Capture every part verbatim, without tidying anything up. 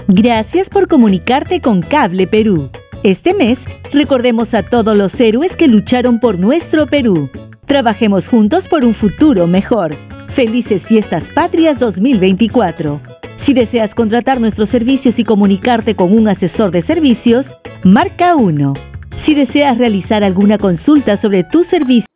Gracias por comunicarte con Cable Perú. Este mes, recordemos a todos los héroes que lucharon por nuestro Perú. Trabajemos juntos por un futuro mejor. Felices Fiestas Patrias dos mil veinticuatro. Si deseas contratar nuestros servicios y comunicarte con un asesor de servicios, marca uno. Si deseas realizar alguna consulta sobre tu servicio,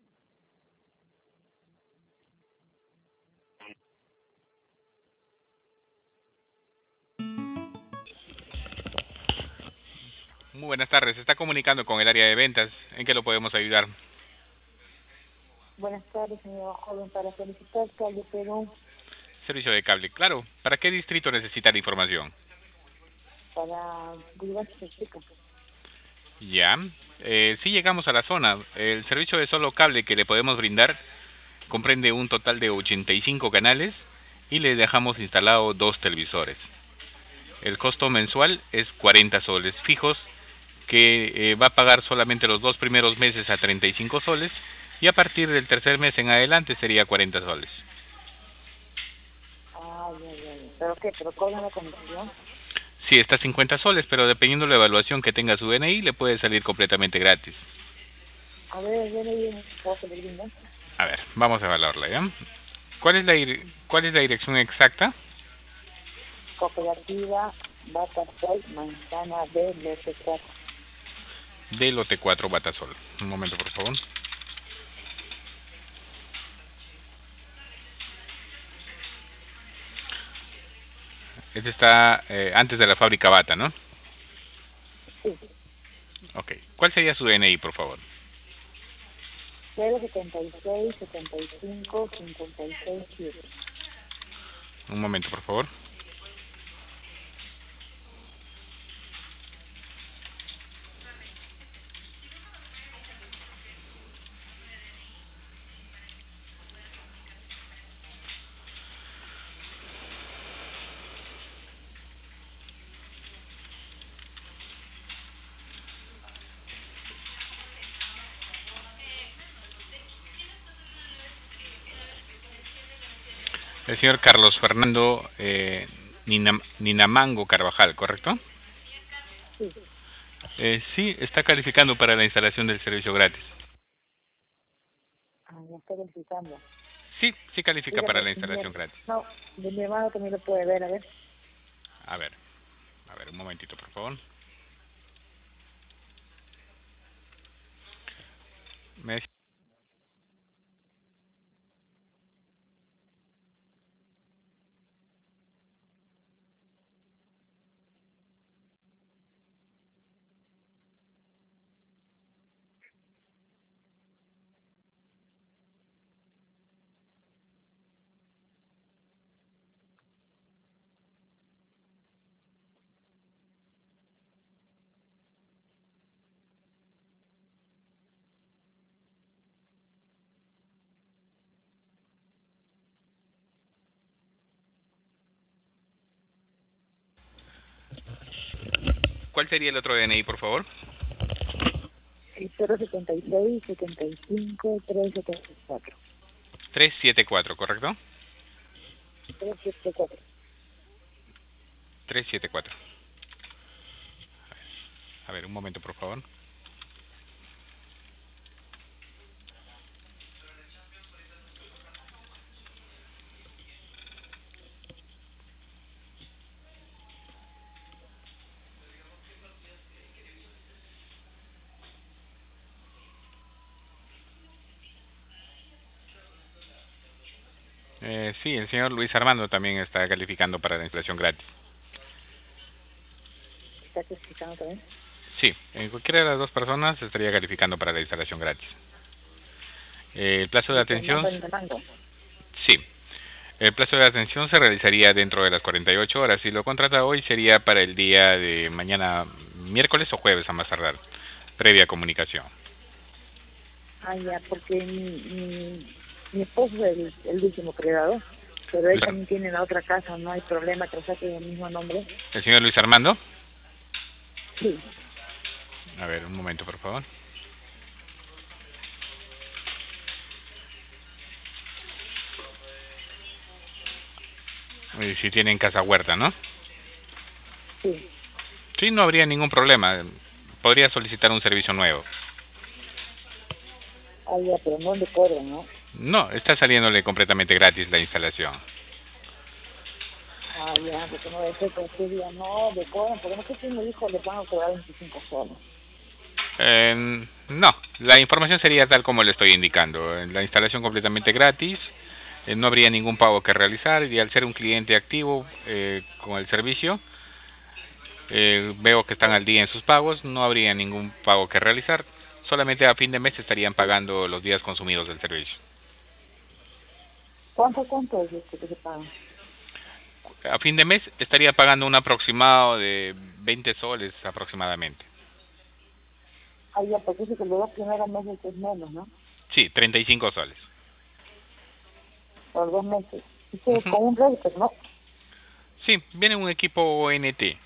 Muy buenas tardes, se está comunicando con el área de ventas. ¿En qué lo podemos ayudar? Buenas tardes, señor joven, para solicitar Cable Perú. Servicio de cable, claro. ¿Para qué distrito necesita la información? Para Boulevard Chica. Ya, eh, sí llegamos a la zona. El servicio de solo cable que le podemos brindar comprende un total de ochenta y cinco canales y le dejamos instalado dos televisores. El costo mensual es cuarenta soles fijos, que eh, va a pagar solamente los dos primeros meses a treinta y cinco soles y a partir del tercer mes en adelante sería cuarenta soles. Ah, ya, ya, ya. ¿Pero qué? ¿Pero cobran la comisión? Sí, está cincuenta soles, pero dependiendo de la evaluación que tenga su D N I, le puede salir completamente gratis. A ver, ya le viene un poco de linda. A ver, vamos a evaluarla, ¿ya? ¿Cuál es la, cuál es la dirección exacta? Cooperativa Batasol, Manzana B, lote cuatro. De lote cuatro, Batasol. Un momento, por favor. Este está eh, antes de la fábrica Bata, ¿no? Sí. Ok. ¿Cuál sería su D N I, por favor? cero setenta y seis, setenta y cinco, cincuenta y seis, siete. Un momento, por favor. El señor Carlos Fernando eh, Ninam, Ninamango Carvajal, ¿correcto? Sí. Eh, sí, está calificando para la instalación del servicio gratis. Ah, ya estoy verificando. Sí, sí califica Dígame, para la mi- instalación gratis. No, de mi hermano también lo puede ver, a ver. A ver, a ver, un momentito, por favor. Me ¿Cuál sería el otro D N I, por favor? El cero setenta y seis, setenta y cinco, tres setenta y cuatro. trescientos setenta y cuatro, ¿correcto? tres setenta y cuatro. trescientos setenta y cuatro. A ver, un momento, por favor. Eh, sí, el señor Luis Armando también está calificando para la instalación gratis. ¿Está clasificando también? Sí, en cualquiera de las dos personas estaría calificando para la instalación gratis. Eh, el plazo de Y atención, Fernando Nicamango. sí, el plazo de atención se realizaría dentro de las cuarenta y ocho horas. Si lo contrata hoy sería para el día de mañana, miércoles o jueves a más tardar, previa comunicación. Ah, ya, porque mi, mi, mi esposo es el, el último creador, pero él Luis- también tiene la otra casa, no hay problema que saque el mismo nombre. ¿El señor Luis Armando? Sí. A ver, un momento, por favor. Y si tienen casa huerta, ¿no? Sí. Sí, no habría ningún problema. Podría solicitar un servicio nuevo. Ah, ya, pero no le cobran, ¿no? No, está saliéndole completamente gratis la instalación. Ah, ya, porque no debe ser que usted diga, no, le cobran, porque no sé quién me dijo, le van a cobrar veinticinco soles. Eh, no, la información sería tal como le estoy indicando. La instalación completamente gratis, eh, no habría ningún pago que realizar y al ser un cliente activo eh, con el servicio, eh, veo que están al día en sus pagos, no habría ningún pago que realizar. Solamente a fin de mes estarían pagando los días consumidos del servicio. ¿Cuánto, cuánto es este que se paga? A fin de mes estaría pagando un aproximado de veinte soles aproximadamente. Ah, ya, porque dice que los dos primeros meses es menos, ¿no? Sí, treinta y cinco soles. Por dos meses. Dice, Ujú. con un router, ¿no? Sí, viene un equipo O N T.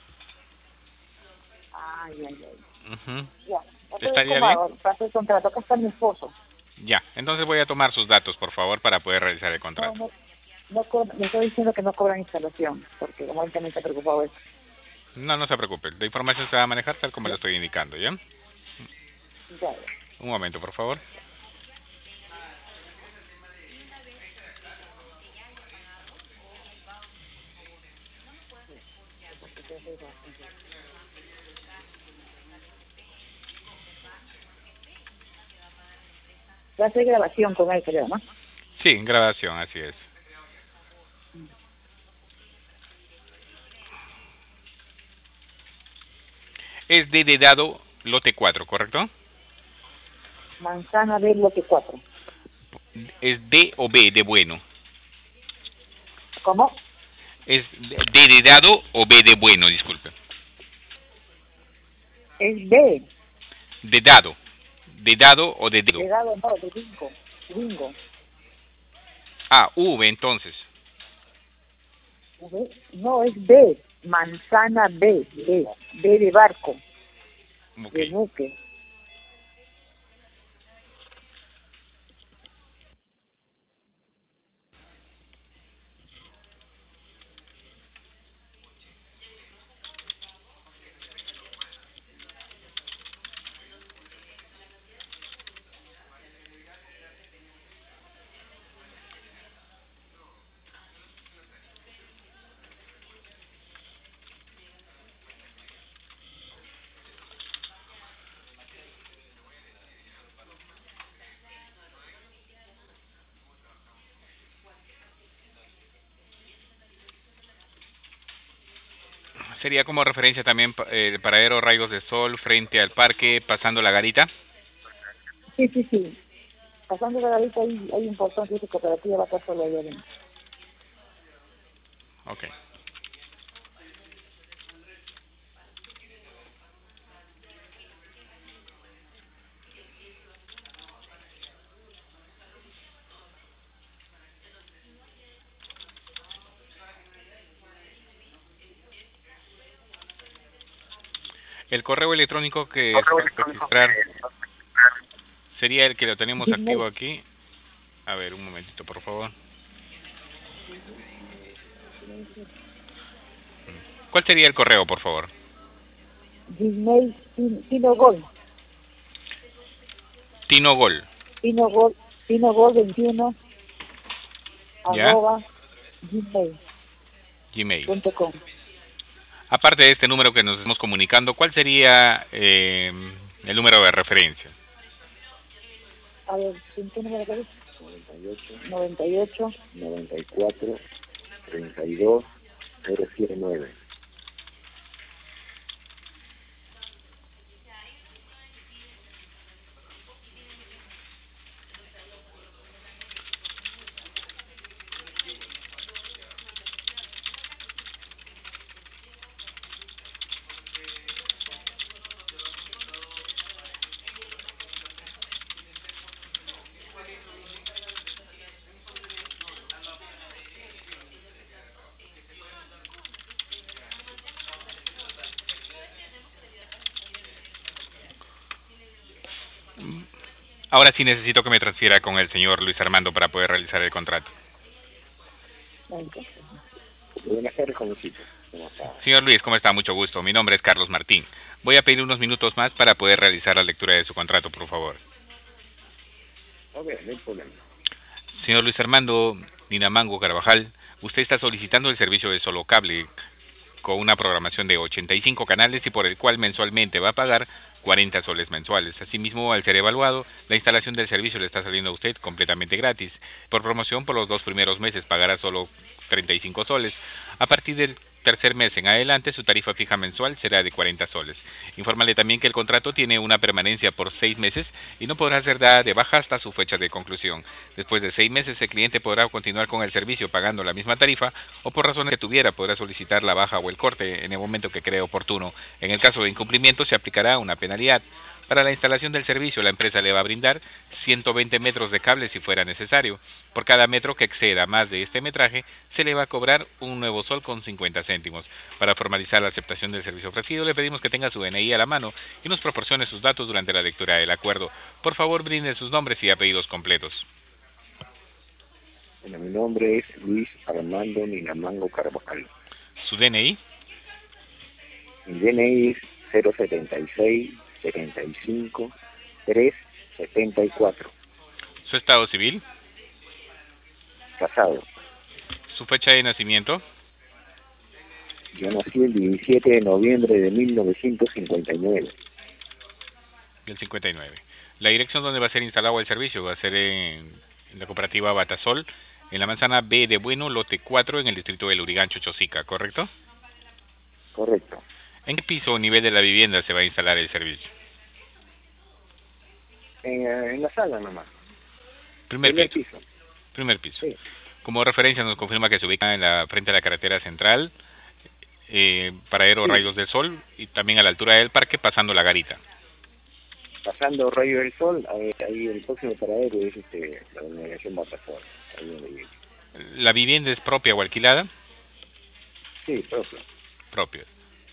Ah, ya, ya, Ujú. ya. Entonces, ¿Estaría ¿cómo bien? hago? Para el contrato, acá está mi esposo. Ya, entonces voy a tomar sus datos, por favor, para poder realizar el No, contrato. no, no co- me estoy diciendo que no cobran instalación, porque como él también está preocupado de eso. No, no se preocupe, la información se va a manejar tal como Ya, lo estoy indicando, ¿ya? ya, ya. Un momento, por favor. Va a hacer grabación con él, creo, ¿no? Sí, grabación, así es. Es D de dado, lote cuatro, ¿correcto? Manzana de lote cuatro. Es D o B de bueno. ¿Cómo? Es D de dado o B de bueno, disculpe. Es B. De dado. De dado o de dedo. De dado, no, de bingo. Bingo. Ah, V entonces. ¿V? No, es B. Manzana B. B. B de barco. Ok. De buque. Sería como referencia también eh, el paradero Rayos de Sol frente al parque pasando la garita. Sí, sí, sí. Pasando de ahorita hay, hay un portón que dice cooperativa va a estar solo allá adentro. Ok. El correo electrónico que se va a registrar sería el que lo tenemos activo Gmail. aquí. A ver, un momentito, por favor. ¿Cuál sería el correo, por favor? Gmail. Pin- Pino Gol. Tino Gol. Pino Gol. Pino Gol veintiuno. ¿Ya? Arroba. Gmail. Gmail. Punto com. Aparte de este número que nos estamos comunicando, ¿cuál sería eh, el número de referencia? A ver, ¿en qué número querés? noventa y ocho. noventa y cuatro, treinta y dos, cero siete nueve. Ahora sí necesito que me transfiera con el señor Luis Armando para poder realizar el contrato. Venga. Buenas tardes, jovencito. ¿Cómo está? Señor Luis, ¿cómo está? Mucho gusto. Mi nombre es Carlos Martín. Voy a pedir unos minutos más para poder realizar la lectura de su contrato, por favor. Ok, no hay problema. Señor Luis Armando Ninamango Carvajal, usted está solicitando el servicio de solo cable con una programación de ochenta y cinco canales y por el cual mensualmente va a pagar cuarenta soles mensuales. Asimismo, al ser evaluado, la instalación del servicio le está saliendo a usted completamente gratis. Por promoción, por los dos primeros meses pagará solo treinta y cinco soles. A partir del tercer mes en adelante, su tarifa fija mensual será de cuarenta soles. Infórmale también que el contrato tiene una permanencia por seis meses y no podrá ser dada de baja hasta su fecha de conclusión. Después de seis meses, el cliente podrá continuar con el servicio pagando la misma tarifa o por razones que tuviera podrá solicitar la baja o el corte en el momento que cree oportuno. En el caso de incumplimiento, se aplicará una penalidad. Para la instalación del servicio, la empresa le va a brindar ciento veinte metros de cable si fuera necesario. Por cada metro que exceda más de este metraje, se le va a cobrar un nuevo sol con cincuenta céntimos. Para formalizar la aceptación del servicio ofrecido, le pedimos que tenga su D N I a la mano y nos proporcione sus datos durante la lectura del acuerdo. Por favor, brinde sus nombres y apellidos completos. Bueno, mi nombre es Luis Armando Ninamango Carvajal. ¿Su D N I? Mi D N I es cero setenta y seis setenta y cinco tres setenta y cuatro. ¿Su estado civil? Casado. ¿Su fecha de nacimiento? Yo nací el diecisiete de noviembre de mil novecientos cincuenta y nueve. Del cincuenta y nueve. La dirección donde va a ser instalado el servicio va a ser en, en la cooperativa Batasol, en la manzana B de Bueno, lote cuatro, en el distrito de Lurigancho, Chosica, ¿correcto? Correcto. ¿En qué piso o nivel de la vivienda se va a instalar el servicio? En, en la sala nomás. Primer, Primer piso. piso. Primer piso. Sí. Como referencia nos confirma que se ubica en la frente a la carretera central, eh, paradero Sí. Rayos del Sol, y también a la altura del parque, pasando la garita. Pasando Rayo del Sol, ahí, ahí el próximo paradero es este, la delegación Batasol. Ahí donde vive. ¿La vivienda es propia o alquilada? Sí, propio. Propia.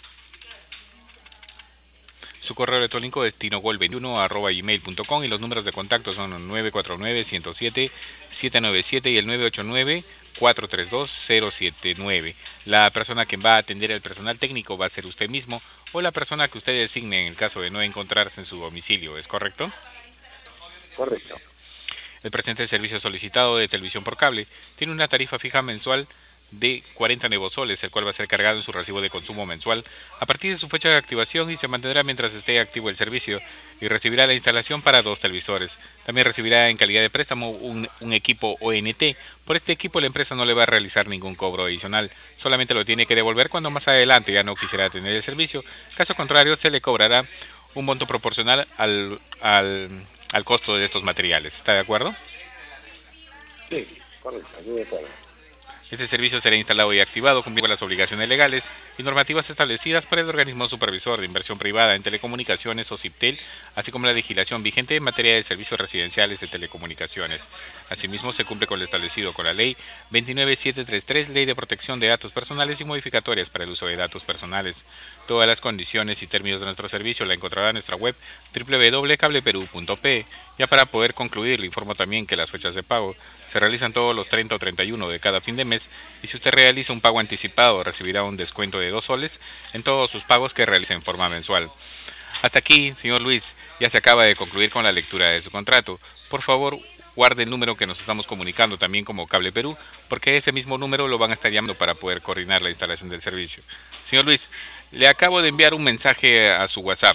Su correo electrónico es tinogol veintiuno arroba gmail punto com y los números de contacto son nueve cuatro nueve, uno cero siete, siete nueve siete y el nueve ocho nueve, cuatro tres dos, cero siete nueve. La persona que va a atender el personal técnico va a ser usted mismo o la persona que usted designe en el caso de no encontrarse en su domicilio, ¿es correcto? Correcto. El presente servicio solicitado de televisión por cable tiene una tarifa fija mensual de cuarenta nevosoles, el cual va a ser cargado en su recibo de consumo mensual a partir de su fecha de activación y se mantendrá mientras esté activo el servicio y recibirá la instalación para dos televisores. También recibirá en calidad de préstamo un, un equipo O N T. Por este equipo la empresa no le va a realizar ningún cobro adicional, solamente lo tiene que devolver cuando más adelante ya no quisiera tener el servicio. Caso contrario, se le cobrará un monto proporcional al, al, al costo de estos materiales. ¿Está de acuerdo? Sí, correcto, estoy de acuerdo. Este servicio será instalado y activado cumpliendo las obligaciones legales y normativas establecidas por el organismo supervisor de inversión privada en telecomunicaciones o CIPTEL, así como la legislación vigente en materia de servicios residenciales de telecomunicaciones. Asimismo, se cumple con lo establecido con la Ley veintinueve mil setecientos treinta y tres, Ley de Protección de Datos Personales y modificatorias para el uso de datos personales. Todas las condiciones y términos de nuestro servicio la encontrará en nuestra web doble u doble u doble u punto cableperú punto pe. Ya para poder concluir, le informo también que las fechas de pago se realizan todos los treinta o treinta y uno de cada fin de mes y si usted realiza un pago anticipado recibirá un descuento de dos soles en todos sus pagos que realice en forma mensual. Hasta aquí, señor Luis, ya se acaba de concluir con la lectura de su contrato. Por favor, guarde el número que nos estamos comunicando también como Cable Perú, porque ese mismo número lo van a estar llamando para poder coordinar la instalación del servicio. Señor Luis, le acabo de enviar un mensaje a su WhatsApp.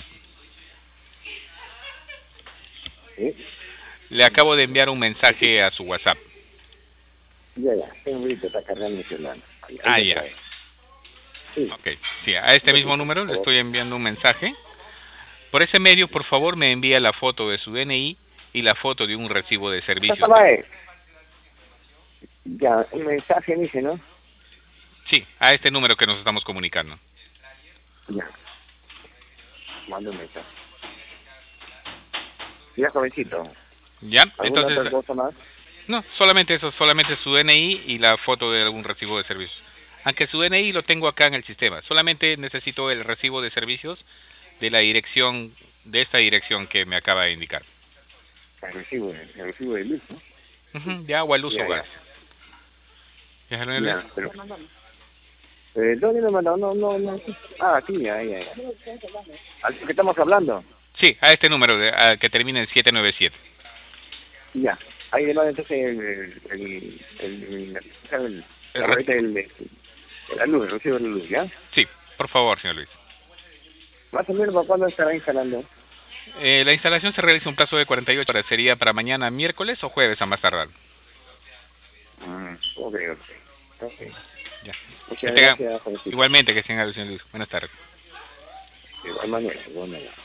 ¿Sí? Le acabo de enviar un mensaje a su WhatsApp. Ya, ya, tengo ahorita, está cargando mi celular. Ahí, Ah, ahí ya. está. Sí. Ok, sí, a este mismo número le estoy enviando un mensaje. Por ese medio, por favor, me envía la foto de su D N I y la foto de un recibo de servicios. Ya, un mensaje dice, ¿no? Sí, a este número que nos estamos comunicando. Ya. Mando un mensaje. Ya, jovencito. ¿Ya? ¿Alguna Entonces, otra cosa más? no, solamente eso, solamente su D N I y la foto de algún recibo de servicios. Aunque su D N I lo tengo acá en el sistema, solamente necesito el recibo de servicios de la dirección, de esta dirección que me acaba de indicar. El recibo, el recibo de luz, ¿no? Uh-huh, de agua, luz Ya, o gas. ya. ¿Ya, Ya, pero, Eh, ¿Dónde me mandó? No, no, no. Ah, sí, ahí, ahí. ¿Al que estamos hablando? Sí, a este número de, a, que termina en siete nueve siete. Ya. Ahí le mando entonces el, el, el, el, el, el, El la, re- boleta del- de la luz, el recibo de la luz, ¿ya? Sí, por favor, señor Luis. Más o menos, ¿para cuándo estará instalando? Eh, la instalación se realiza un plazo de cuarenta y ocho horas. ¿Sería para mañana miércoles o jueves a más tardar? Mm, ok, ok. Ok. Ya. Muchas Que tenga- gracias, Francisco. igualmente, que tenga, señor Luis. Buenas tardes. De igual manera, de igual manera.